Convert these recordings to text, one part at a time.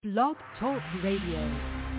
Blog Talk Radio.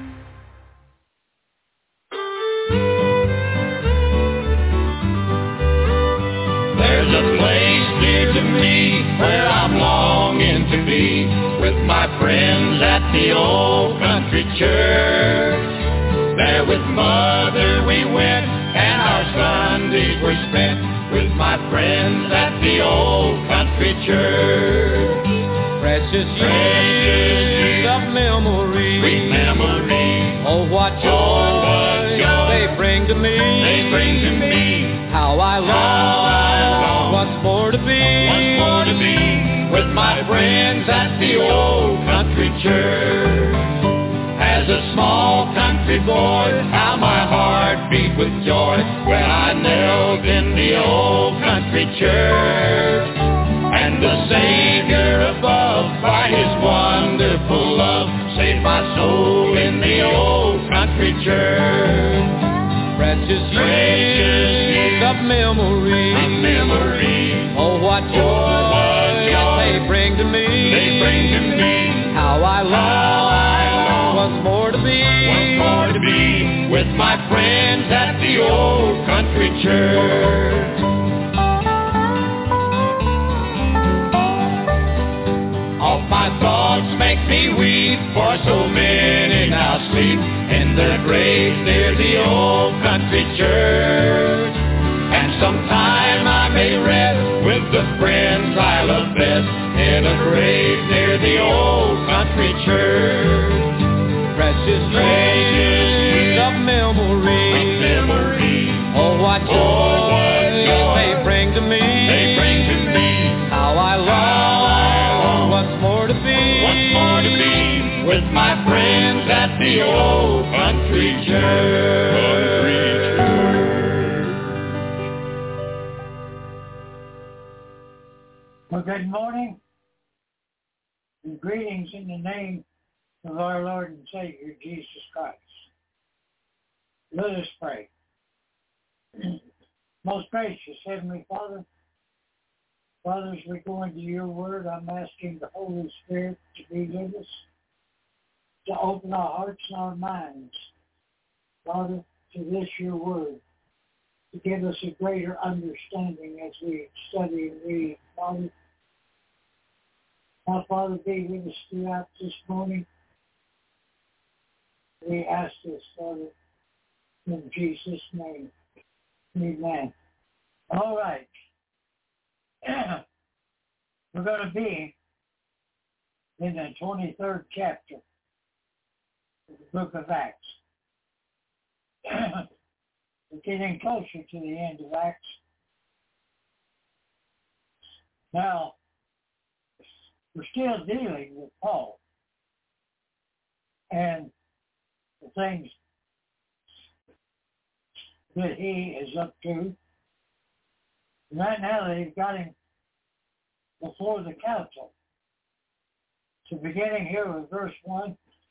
There's a place dear to me where I'm longing to be with my friends at the old country church. There with Mother we went and our Sundays were spent with my friends at the old country church. Precious years of memory, sweet memory. Oh, what joy they bring to me. They bring to me. How I long once more to be with my friends at the old country church. As a small country boy, how my heart beat with joy when I knelt in the old country church. And the Savior above, by His wonderful love, saved my soul in the old country church. Precious years of memory, oh, what joy they bring to me. How I long once more to be with my friends at the old country church. All my thoughts make me weep, for so many now sleep in their graves near the old country church. And sometime I may rest with the friends I love best in a grave near the old country church. Precious years of memory, oh, what joy they bring to me. How I long once more to be with my friends at the old country church. Well, good morning and greetings in the name of our Lord and Savior, Jesus Christ. Let us pray. Most gracious Heavenly Father, Father, as we go into your word, I'm asking the Holy Spirit to be with us, to open our hearts and our minds, Father, to this your word, to give us a greater understanding as we study and read, Father. Now, Father, be with us throughout this morning. We ask this, Father, in Jesus' name. Amen. All right. We're going to be in the 23rd chapter of the book of Acts. We're getting closer to the end of Acts. Now, we're still dealing with Paul and the things that he is up to. Right now they've got him before the council. So beginning here with verse 1,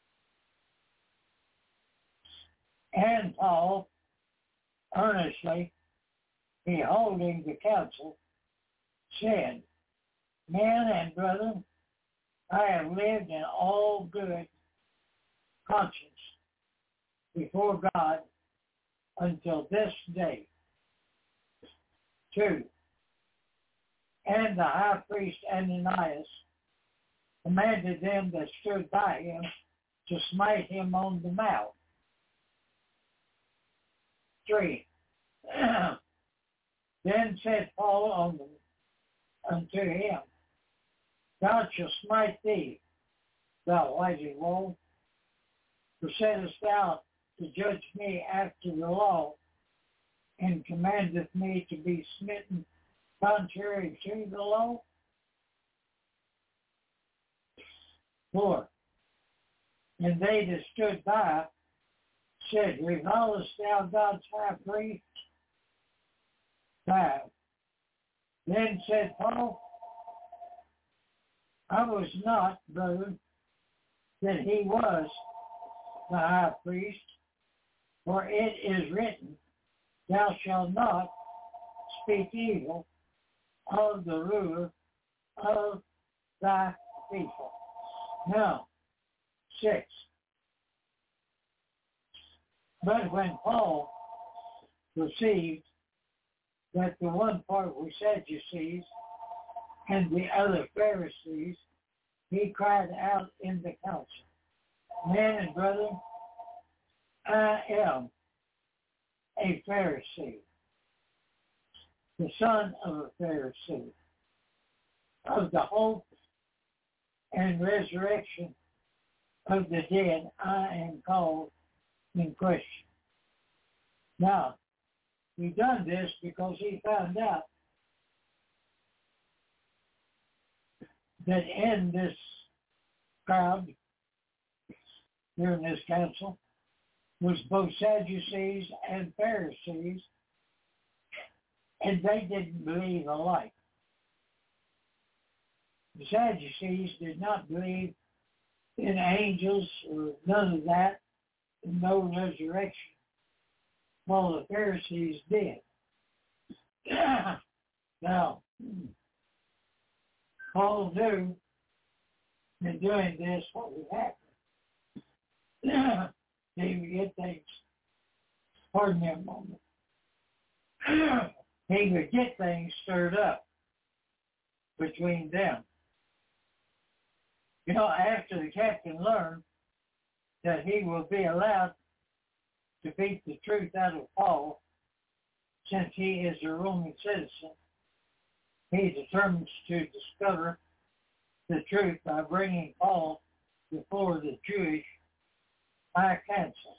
and Paul, earnestly beholding the council, said, Men and brethren, I have lived in all good conscience before God until this day. 2. And the high priest Ananias commanded them that stood by him to smite him on the mouth. 3. Then said Paul unto him, God shall smite thee, thou whited wall, for saidest thou to judge me after the law, and commandeth me to be smitten contrary to the law? 4. And they that stood by said, Revilest thou God's high priest? 5. Then said Paul, I was not, brethren, that he was the high priest, for it is written, Thou shalt not speak evil of the ruler of thy people. Now, 6. But when Paul perceived that the one part were Sadducees and the other Pharisees, he cried out in the council, Men and brethren, I am a Pharisee, the son of a Pharisee. Of the hope and resurrection of the dead, I am called in question. Now, he done this because he found out that in this crowd, during this council, was both Sadducees and Pharisees, and they didn't believe alike. The Sadducees did not believe in angels or none of that, no resurrection, while the Pharisees did. Now, Paul knew in doing this what would happen. He would get things, pardon me a moment, he would get things stirred up between them. You know, after the captain learned that he will be allowed to beat the truth out of Paul, since he is a Roman citizen, he determines to discover the truth by bringing Paul before the Jewish High Council,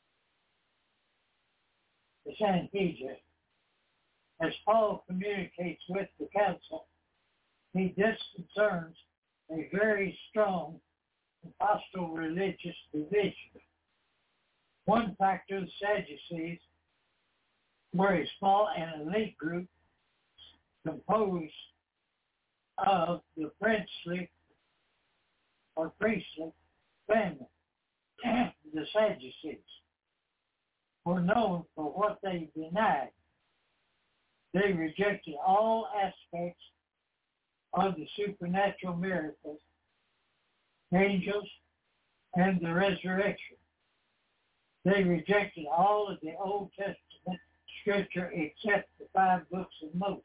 the Sanhedrin. As Paul communicates with the council, he discerns a very strong and hostile religious division. One factor, the Sadducees, were a small and elite group composed of the princely or priestly family. The Sadducees were known for what they denied. They rejected all aspects of the supernatural miracles, angels, and the resurrection. They rejected all of the Old Testament scripture except the 5 books of Moses.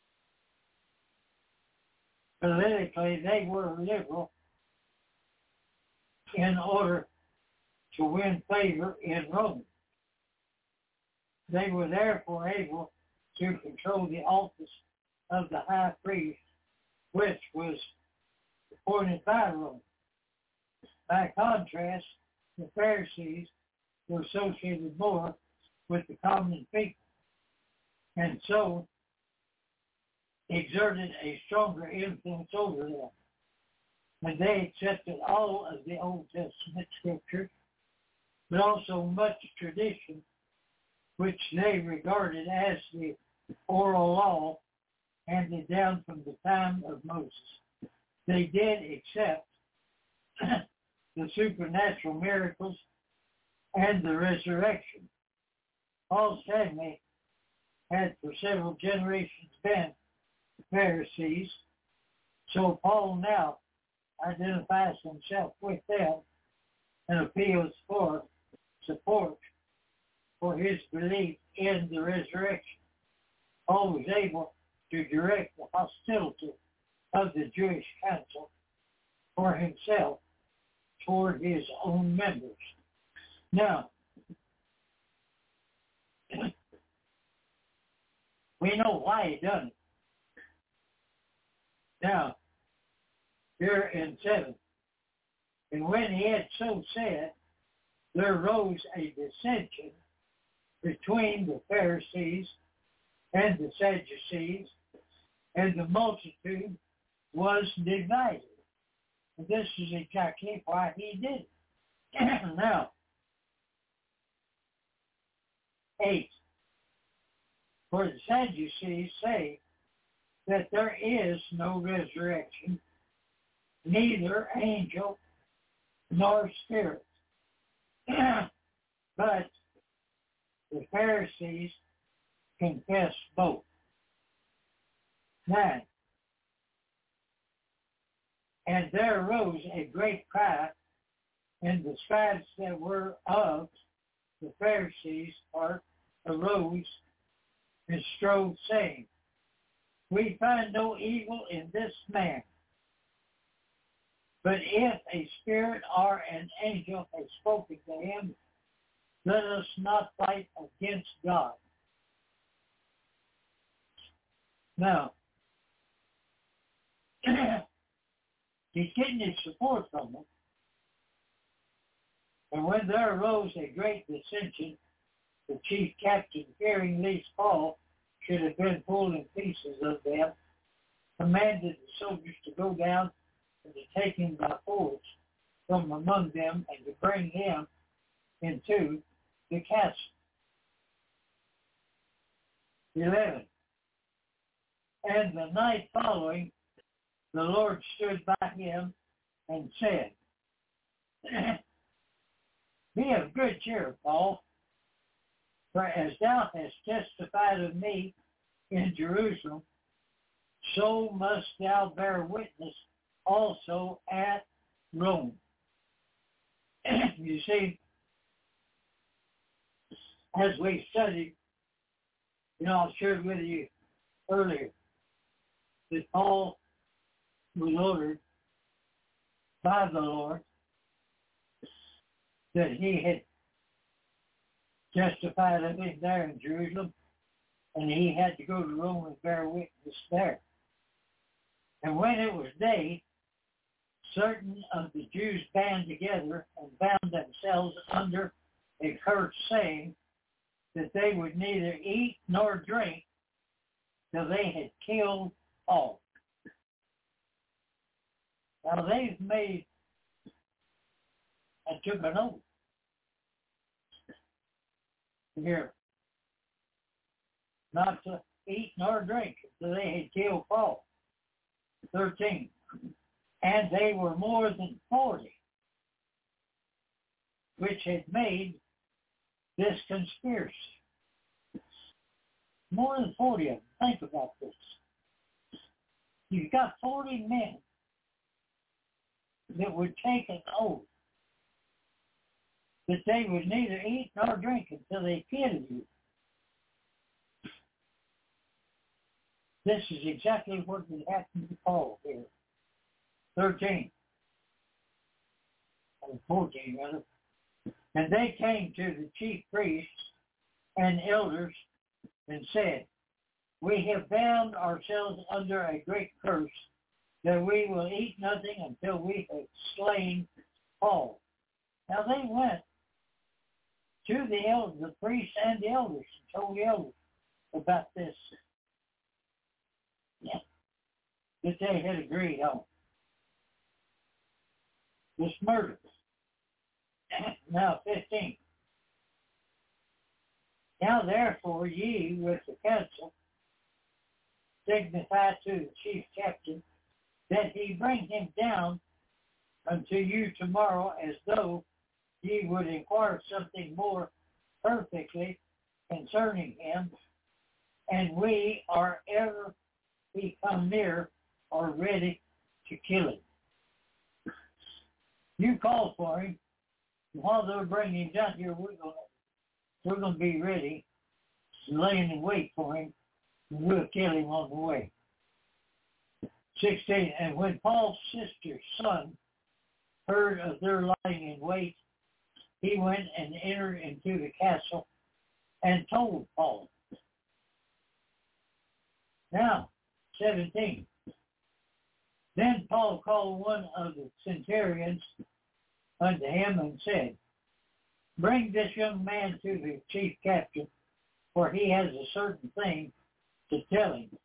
Politically, they were liberal in order to win favor in Rome. They were therefore able to control the office of the high priest, which was appointed by Rome. By contrast, the Pharisees were associated more with the common people, and so exerted a stronger influence over them. And they accepted all of the Old Testament scripture, but also much tradition, which they regarded as the oral law handed down from the time of Moses. They did accept the supernatural miracles and the resurrection. Paul's family had for several generations been Pharisees, so Paul now identifies himself with them and appeals for support for his belief in the resurrection. Paul was able to direct the hostility of the Jewish council for himself toward his own members. Now, we know why he done it. Now, here in 7, and when he had so said, there arose a dissension between the Pharisees and the Sadducees, and the multitude was divided. And this is exactly why he did it. Now, 8. For the Sadducees say that there is no resurrection, neither angel nor spirit. But the Pharisees confess both. 9. And there arose a great cry And the scribes that were of the Pharisees' part arose and strove, saying, We find no evil in this man. But if a spirit or an angel has spoken to him, let us not fight against God. Now, he's getting his support from them. And when there arose a great dissension, the chief captain, fearing lest Paul should have been pulled in pieces of them, commanded the soldiers to go down and to take him by force from among them and to bring him into the castle. 11. And the night following, the Lord stood by him and said, Be of good cheer, Paul, for as thou hast testified of me in Jerusalem, so must thou bear witness also at Rome. You see, as we studied, I shared with you earlier that Paul was ordered by the Lord that he had testified of it there in Jerusalem, and he had to go to Rome and bear witness there. And when it was day, certain of the Jews band together and bound themselves under a curse, saying that they would neither eat nor drink till they had killed Paul. Now they've made and took an oath here not to eat nor drink until they had killed Paul. 13. And they were more than 40, which had made this conspiracy. More than 40 of them. Think about this. You've got 40 men that would take an oath that they would neither eat nor drink until they killed you. This is exactly what would happen to Paul here. 13. Or 14, rather. And they came to the chief priests and elders and said, We have bound ourselves under a great curse that we will eat nothing until we have slain Paul. Now they went to the elders, the priests and the elders, and told the elders about this. Yeah. That they had agreed on. This murder. Now 15. Now therefore ye with the council signify to the chief captain that he bring him down unto you tomorrow, as though ye would inquire something more perfectly concerning him, and we are ever we come near or ready to kill him. You call for him, and while they're bringing him down here, we're going to be ready, laying in wait for him, and we'll kill him on the way. 16, and when Paul's sister's son heard of their lying in wait, he went and entered into the castle and told Paul. Now, 17. Then Paul called one of the centurions unto him and said, Bring this young man to the chief captain, for he has a certain thing to tell him.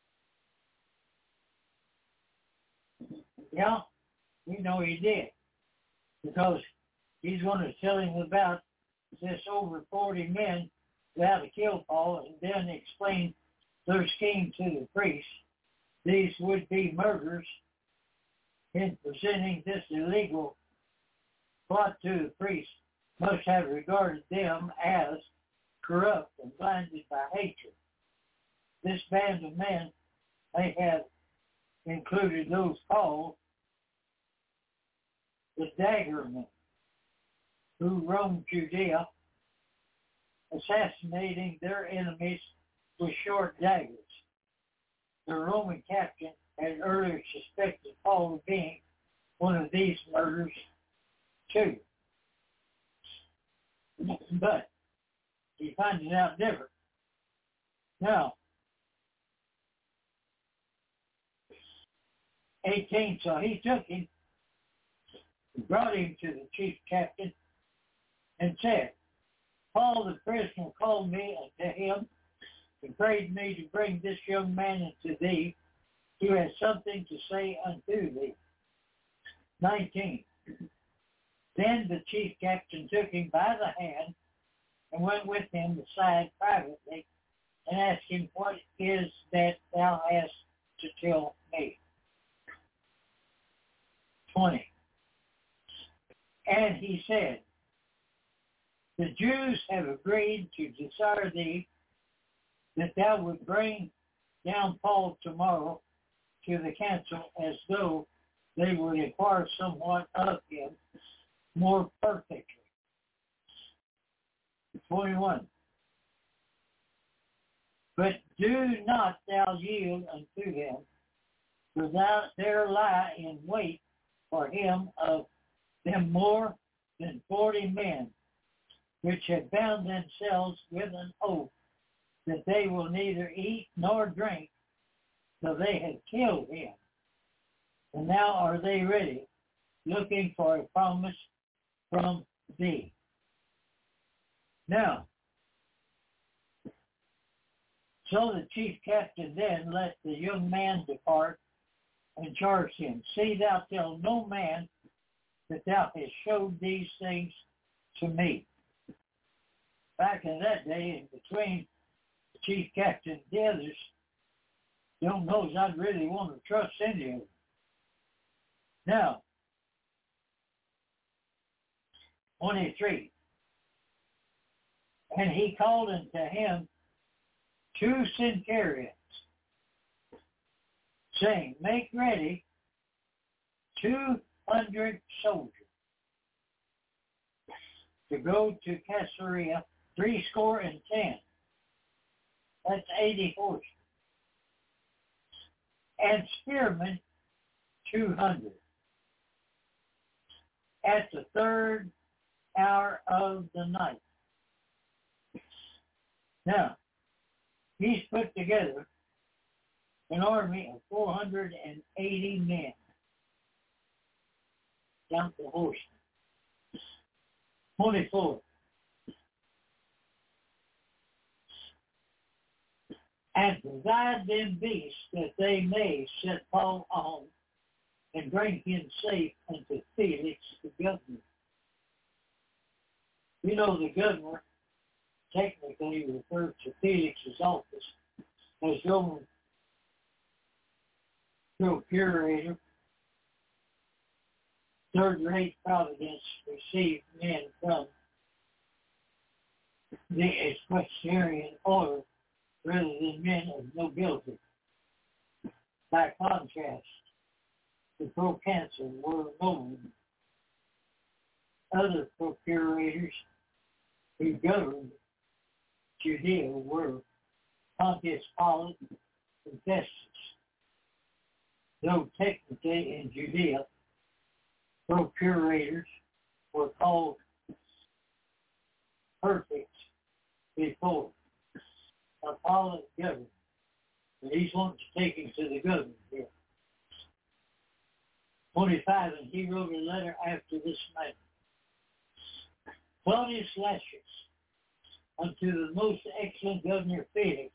Yeah, we know he did, because he's going to tell him about this over 40 men that to kill Paul, and then explain their scheme to the priests. These would be murderers in presenting this illegal plot to the priests must have regarded them as corrupt and blinded by hatred. This band of men may have included those called the daggermen, who roamed Judea, assassinating their enemies with short daggers. The Roman captain had earlier suspected Paul of being one of these murders too. But he finds it out different. Now, 18, so he took him, brought him to the chief captain, and said, Paul the prisoner called me unto him and prayed me to bring this young man unto thee, who has something to say unto thee. 19. Then the chief captain took him by the hand and went with him aside privately and asked him, What is that thou hast to tell me? 20. And he said, The Jews have agreed to desire thee that thou would bring down Paul tomorrow to the council, as though they would inquire somewhat of him more perfectly. 21. But do not thou yield unto him, for there lie in wait for him of them more than 40 men, which have bound themselves with an oath that they will neither eat nor drink till they have killed him. And now are they ready, looking for a promise from thee. Now, so the chief captain then let the young man depart and charged him, See thou tell no man that thou hast showed these things to me. Back in that day, in between the chief captain and the others, don't know if I'd really want to trust any of them. Now, 23. And he called unto him 2 centurions, saying, Make ready 200 soldiers to go to Caesarea, 70. That's 80 horses. And spearmen 200. At the 3rd hour of the night. Now, he's put together an army of 480 men. Count the horsemen. 24. And provide them beasts that they may set Paul on and bring him safe unto Felix the governor. You know, the governor technically referred to Felix's office as Roman procurator. Third-rate providence received men from the equestrian order rather than men of nobility. By contrast, the proconsul were known. Other procurators who governed Judea were Pontius Pilate and Festus. Though technically in Judea, procurators were called perfect before. Pilate governed. And he's wanting to take him to the governor here. 25, and he wrote a letter after this manner. Claudius Lysias, unto the most excellent governor Felix,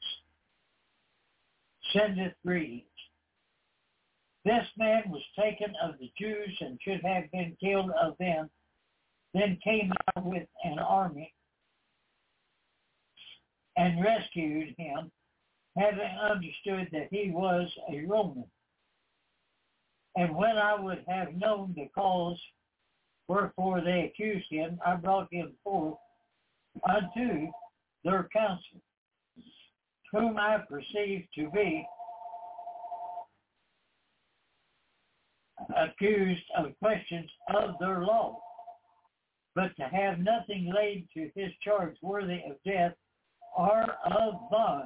sendeth greetings. This man was taken of the Jews and should have been killed of them, then came out with an army and rescued him, having understood that he was a Roman. And when I would have known the cause wherefore they accused him, I brought him forth unto their council, whom I perceived to be accused of questions of their law. but to have nothing laid to his charge worthy of death or of bonds.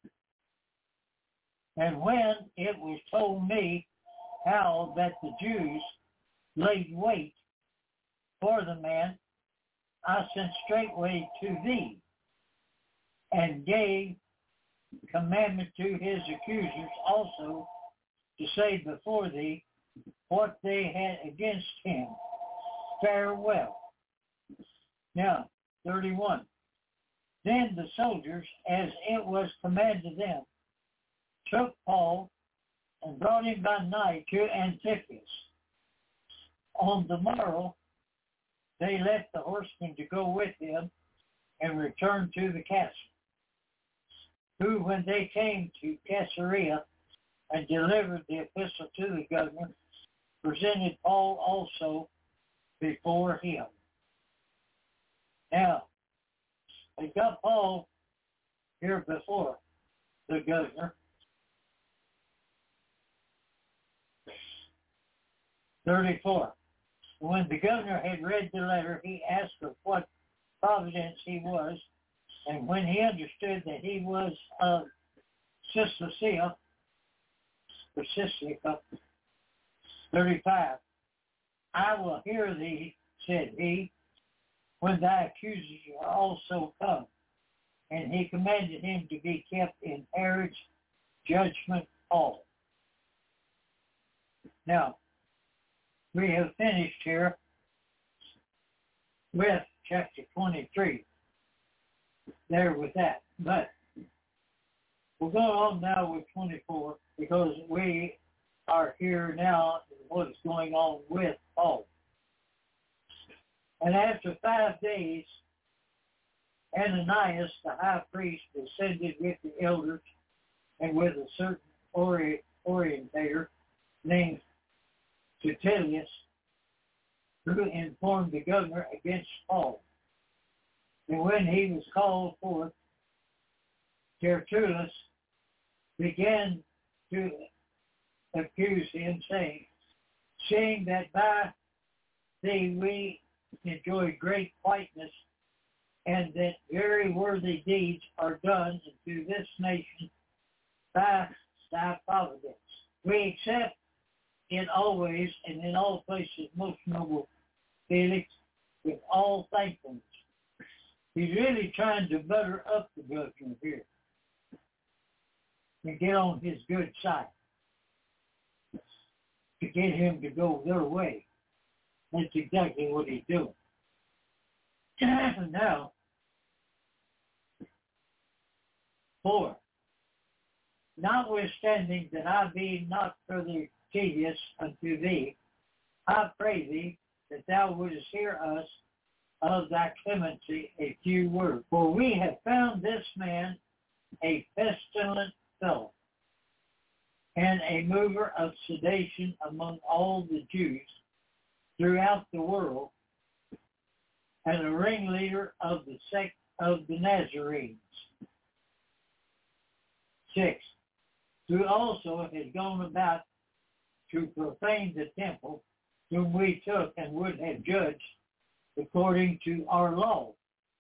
And when it was told me how that the Jews laid wait for the man, I sent straightway to thee, and gave commandment to his accusers also to say before thee what they had against him. Farewell. Now, 31. Then the soldiers, as it was commanded them, took Paul and brought him by night to Antipus. On the morrow, they left the horsemen to go with him and returned to the castle, who, when they came to Caesarea and delivered the epistle to the governor, presented Paul also before him. Now, they got Paul here before the governor. 34. When the governor had read the letter, he asked of what providence he was, and when he understood that he was of Cilicia, 35. I will hear thee, said he, when thy accusers are also come. And he commanded him to be kept in Herod's judgment hall. Now, we have finished here with chapter 23. There with that. But we'll go on now with 24 because we are here now what is going on with Paul. And after 5 days, Ananias, the high priest, ascended with the elders and with a certain orientator named Tertullus, who informed the governor against Paul. And when he was called forth, Tertullus began to accuse him, saying, seeing that by thee we enjoy great quietness, and that very worthy deeds are done into this nation by thy providence. We accept in always and in all places most noble Felix with all thankfulness. He's really trying to butter up the governor here and get on his good side to get him to go their way. That's exactly what he's doing. Now, 4. Notwithstanding that I be not further tedious unto thee, I pray thee that thou wouldest hear us of thy clemency a few words. For we have found this man a pestilent fellow, and a mover of sedation among all the Jews throughout the world, and a ringleader of the sect of the Nazarenes. 6. Who also has gone about to profane the temple, whom we took and would have judged according to our law.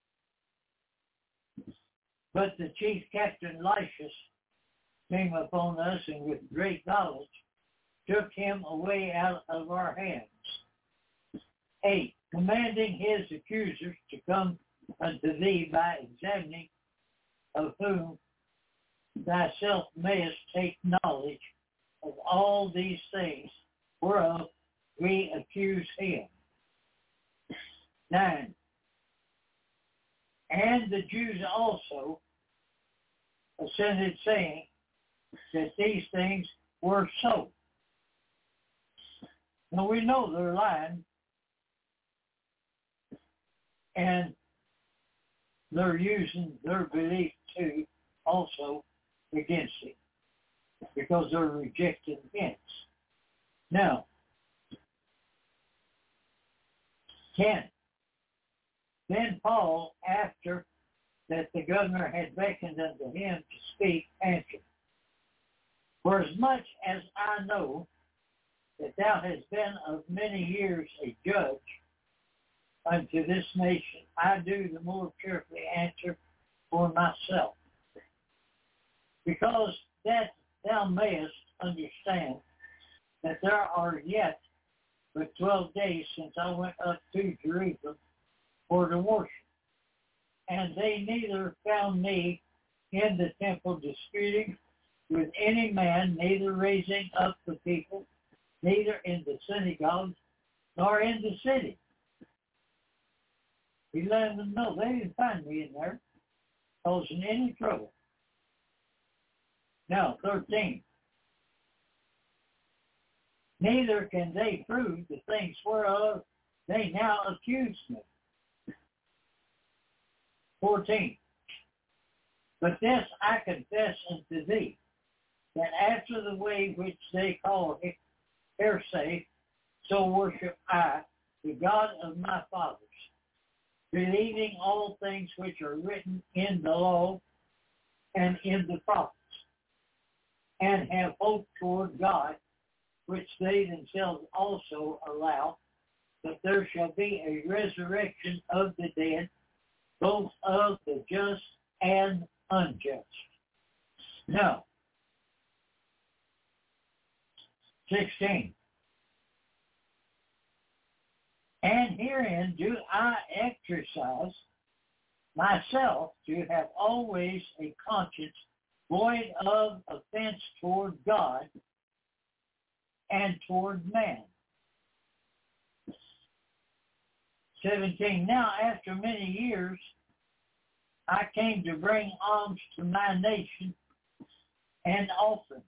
But the chief captain Lysias came upon us, and with great knowledge took him away out of our hands. 8. Commanding his accusers to come unto thee by examining, of whom thyself mayest take knowledge of all these things whereof we accuse him. 9. And the Jews also assented, saying that these things were so. Now we know they're lying, and they're using their belief too also against him, because they're rejecting him. Now, 10. Then Paul, after that the governor had beckoned unto him to speak, answered, For as much as I know that thou hast been of many years a judge, unto this nation, I do the more cheerfully answer for myself. Because that thou mayest understand that there are yet but 12 days since I went up to Jerusalem for to worship. And they neither found me in the temple disputing with any man, neither raising up the people, neither in the synagogues, nor in the city. He let them know they didn't find me in there, causing any trouble. Now, 13. Neither can they prove the things whereof they now accuse me. 14. But this I confess unto thee, that after the way which they call heresy, so worship I, the God of my fathers, believing all things which are written in the law and in the prophets, and have hope toward God, which they themselves also allow, that there shall be a resurrection of the dead, both of the just and unjust. Now, 16. And herein do I exercise myself to have always a conscience void of offense toward God and toward man. 17. Now, after many years, I came to bring alms to my nation and offerings.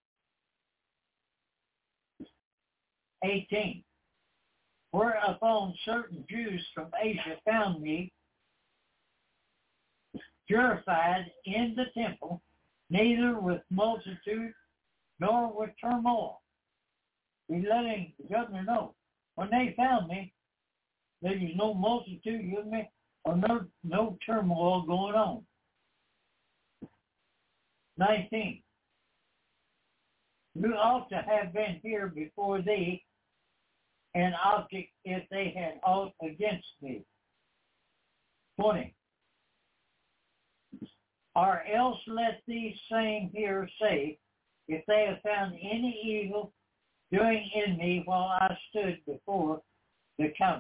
18. Whereupon certain Jews from Asia found me purified in the temple, neither with multitude nor with turmoil. He's letting the governor know. When they found me, there was no multitude with me or no turmoil going on. 19. You ought to have been here before thee, an object if they had aught against me. 20. Or else let these same here say, if they have found any evil doing in me while I stood before the council.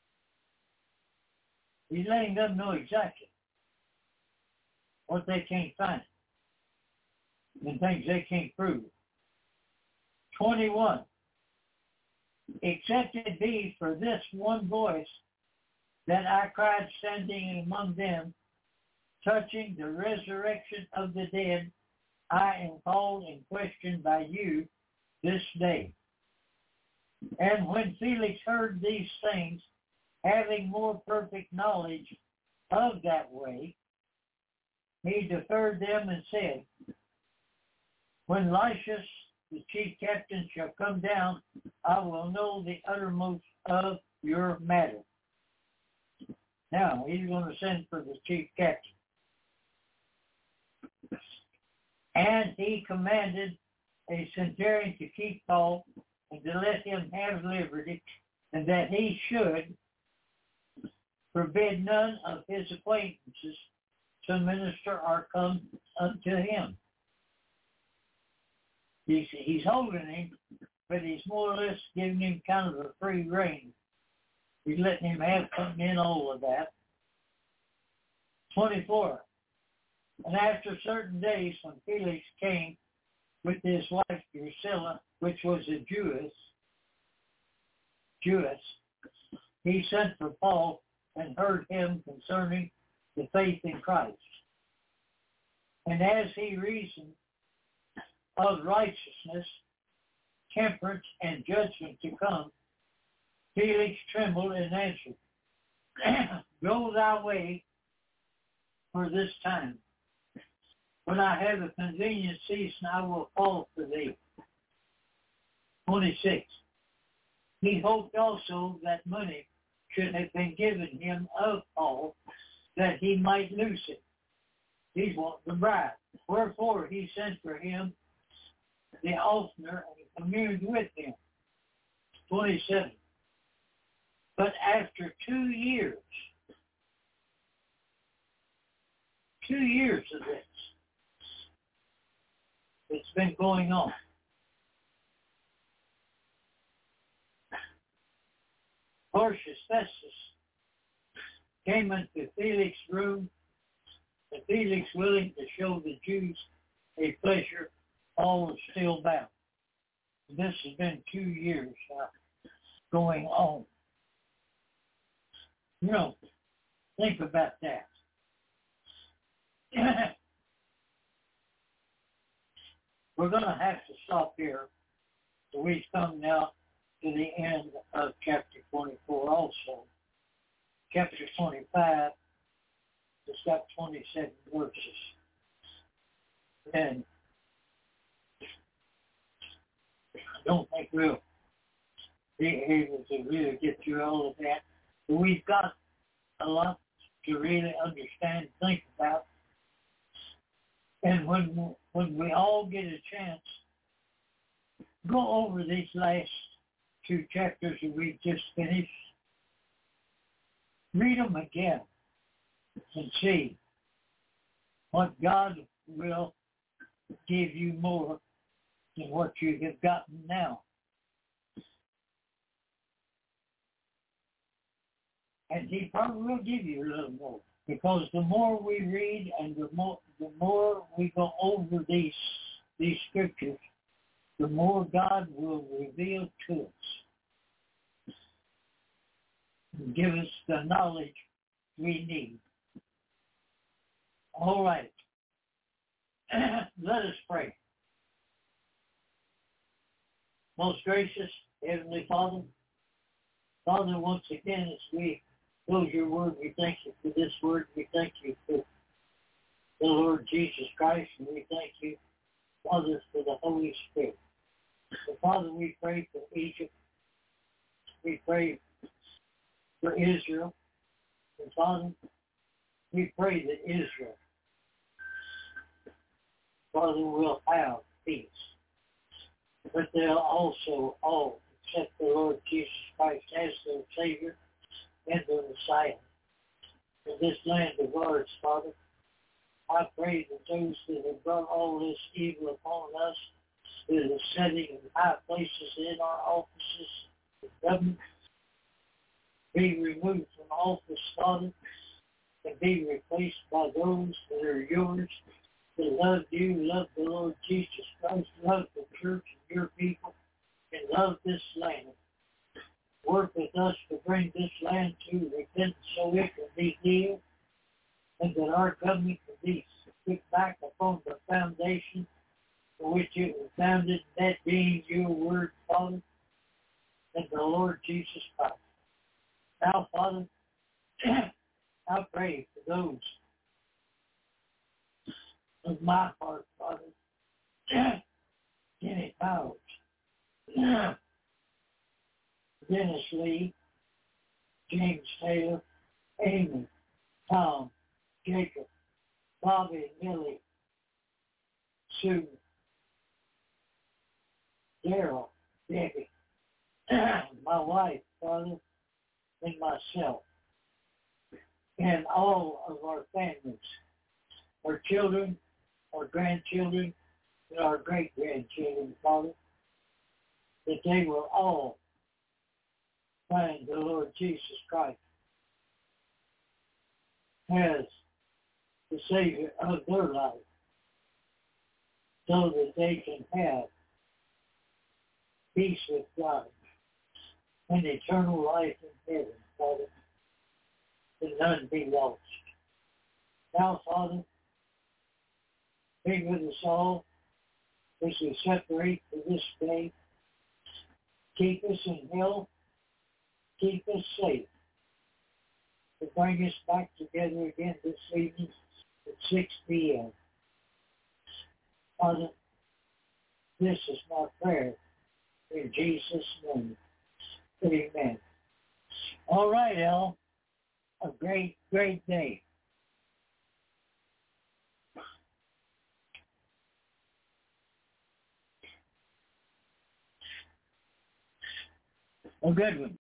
He's letting them know exactly what they can't find and things they can't prove. 21. Except it be for this one voice that I cried standing among them, touching the resurrection of the dead, I am called and questioned by you this day. And when Felix heard these things, having more perfect knowledge of that way, he deferred them and said, when Lysias, the chief captain, shall come down, I will know the uttermost of your matter. Now, he's going to send for the chief captain. And he commanded a centurion to keep Paul and to let him have liberty, and that he should forbid none of his acquaintances to minister or come unto him. He's holding him, but he's more or less giving him kind of a free rein. He's letting him have something in all of that. 24. And after certain days, when Felix came with his wife Drusilla, which was a Jewess, he sent for Paul and heard him concerning the faith in Christ. And as he reasoned of righteousness, temperance, and judgment to come, Felix trembled and answered, go thy way for this time. When I have a convenient season, I will call for thee. 26. He hoped also that money should have been given him of Paul, that he might loose it. He's wanting the bribe. Wherefore he sent for him the Alfner and communed with him. 27. But after 2 years of this, it's been going on. Porcius Festus came into Felix's room, and Felix, willing to show the Jews a pleasure, all was still bound. This has been 2 years going on. You know, think about that. We're going to have to stop here. So we've come now to the end of chapter 24 also. Chapter 25 has got 27 verses. And I don't think we'll be able to really get through all of that. But we've got a lot to really understand, think about. And when we all get a chance, go over these last 2 chapters that we've just finished. Read them again and see what God will give you more than what you have gotten now. And he probably will give you a little more. Because the more we read and the more we go over these scriptures, the more God will reveal to us and give us the knowledge we need. All right. Let us pray. Most gracious Heavenly Father, once again, as we close your word, we thank you for this word. We thank you for the Lord Jesus Christ, and we thank you, Father, for the Holy Spirit. So, Father, we pray for Egypt. We pray for Israel. And, Father, we pray that Israel, Father, will have peace. But they'll also all accept the Lord Jesus Christ as their Savior and their Messiah. In this land of ours, Father, I pray that those that have brought all this evil upon us, that are sitting in high places in our offices, the government, be removed from office, Father, and be replaced by those that are yours, that love you, love the Lord Jesus Christ, love the church and your people, and love this land. Work with us to bring this land to repentance so it can be healed, and that our government can be put back upon the foundation for which it was founded, that being your word, Father, and the Lord Jesus Christ. Now, Father, I pray for those of my heart, Father, Kenny Powers, Dennis Lee, James Taylor, Amy, Tom, Jacob, Bobby, Millie, Sue, Daryl, Debbie, my wife, Father, and myself, and all of our families, our children, our grandchildren, and our great-grandchildren, Father, that they will all find the Lord Jesus Christ as the Savior of their life, so that they can have peace with God and eternal life in heaven, Father, and none be lost. Now, Father, be with us all as we separate for this day. Keep us in health. Keep us safe. To bring us back together again this evening at 6 p.m. Father, this is my prayer in Jesus' name. Amen. All right, Al. A great, great day. A good one.